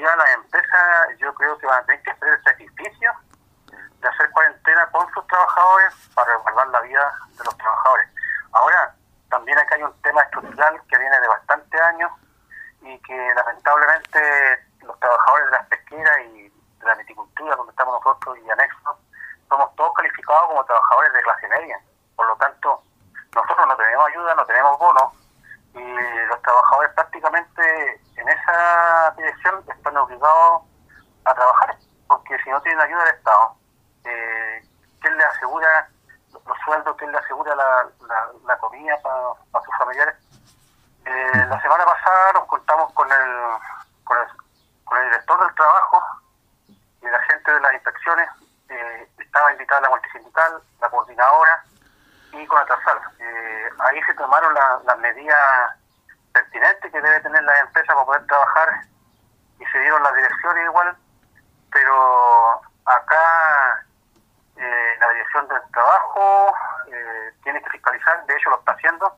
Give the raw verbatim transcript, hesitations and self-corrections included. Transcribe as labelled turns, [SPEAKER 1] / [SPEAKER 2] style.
[SPEAKER 1] ya las empresas, yo creo que van a tener que hacer el sacrificio de hacer cuarentena con sus trabajadores para resguardar la vida de los trabajadores. Ahora, también acá hay un tema estructural que viene de bastantes años y que lamentablemente los trabajadores de las pesqueras y de la viticultura, donde estamos nosotros y anexos, somos todos calificados como trabajadores de clase media. Por lo tanto, nosotros no tenemos ayuda, no tenemos bonos, y los trabajadores prácticamente en esa dirección están obligados a trabajar, porque si no tienen ayuda del Estado, eh, ¿quién les asegura los sueldos? ¿Quién les asegura la, la, la comida para pa sus familiares? Eh, la semana pasada nos contamos con el, con el con el director del trabajo y la gente de las inspecciones. Eh, estaba invitada la multisindical, la coordinadora y con Atrasal. Eh, ahí se tomaron la, las medidas pertinentes que debe tener la empresa para poder trabajar y se dieron las direcciones igual, pero acá eh, la dirección del trabajo eh, tiene que fiscalizar, de hecho lo está haciendo,